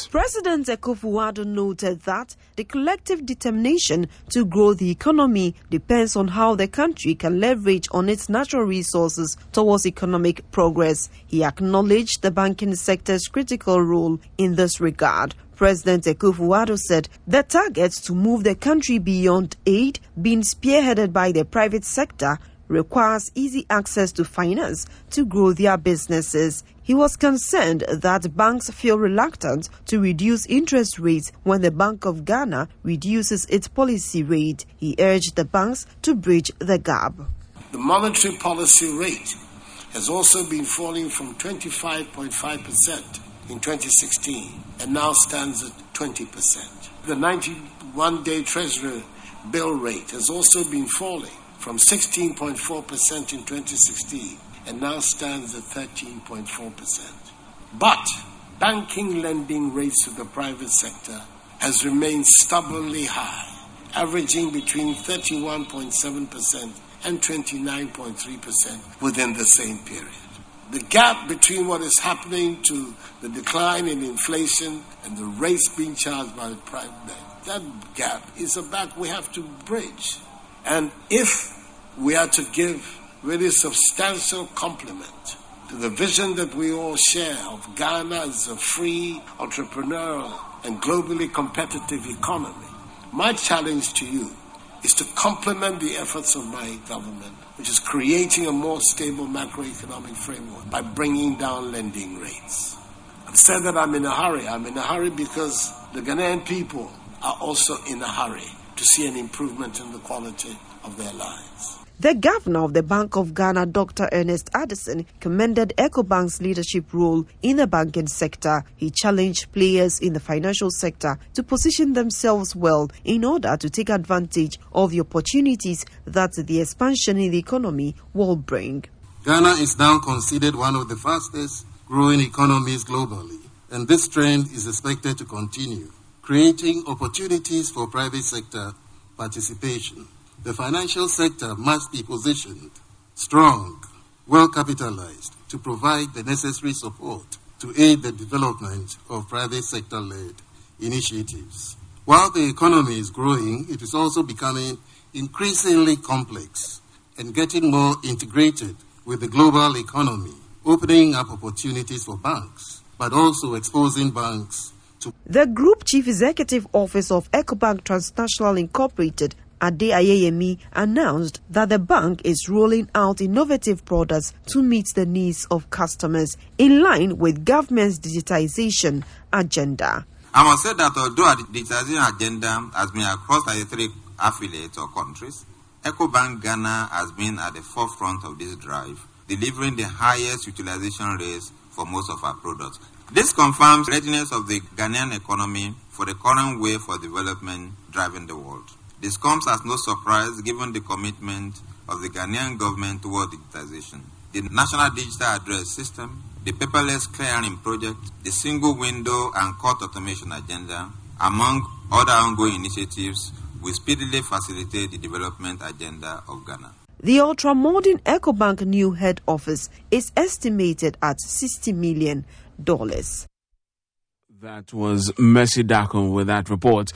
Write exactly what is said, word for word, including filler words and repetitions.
President Akufo-Addo noted that the collective determination to grow the economy depends on how the country can leverage on its natural resources towards economic progress. He acknowledged the banking sector's critical role in this regard. President Akufo-Addo said the target to move the country beyond aid, being spearheaded by the private sector, requires easy access to finance to grow their businesses. He was concerned that banks feel reluctant to reduce interest rates when the Bank of Ghana reduces its policy rate. He urged the banks to bridge the gap. The monetary policy rate has also been falling from twenty-five point five percent in twenty sixteen and now stands at twenty percent. The ninety-one day Treasury bill rate has also been falling from sixteen point four percent in twenty sixteen and now stands at thirteen point four percent. But banking lending rates to the private sector has remained stubbornly high, averaging between thirty-one point seven percent and twenty-nine point three percent within the same period. The gap between what is happening to the decline in inflation and the rates being charged by the private bank, that gap is a gap we have to bridge. And if we are to give really substantial compliment to the vision that we all share of Ghana as a free, entrepreneurial, and globally competitive economy, my challenge to you is to complement the efforts of my government, which is creating a more stable macroeconomic framework by bringing down lending rates. I've said that I'm in a hurry. I'm in a hurry because the Ghanaian people are also in a hurry to see an improvement in the quality of their lives. The governor of the Bank of Ghana, Doctor Ernest Addison, commended Ecobank's leadership role in the banking sector. He challenged players in the financial sector to position themselves well in order to take advantage of the opportunities that the expansion in the economy will bring. Ghana is now considered one of the fastest growing economies globally, and this trend is expected to continue, creating opportunities for private sector participation. The financial sector must be positioned strong, well capitalized to provide the necessary support to aid the development of private sector-led initiatives. While the economy is growing, it is also becoming increasingly complex and getting more integrated with the global economy, opening up opportunities for banks, but also exposing banks to... The Group Chief Executive Office of Ecobank Transnational Incorporated, Ade Ayeyemi, announced that the bank is rolling out innovative products to meet the needs of customers in line with government's digitization agenda. I must say that although the digitization agenda has been across thirty-three affiliates or countries, Ecobank Ghana has been at the forefront of this drive, delivering the highest utilization rates for most of our products. This confirms the readiness of the Ghanaian economy for the current wave for development driving the world. This comes as no surprise given the commitment of the Ghanaian government toward digitization. The National Digital Address System, the paperless clearing project, the single window and court automation agenda, among other ongoing initiatives, will speedily facilitate the development agenda of Ghana. The ultra-modern Ecobank new head office is estimated at sixty million dollars. That was Mercy Dakon with that report.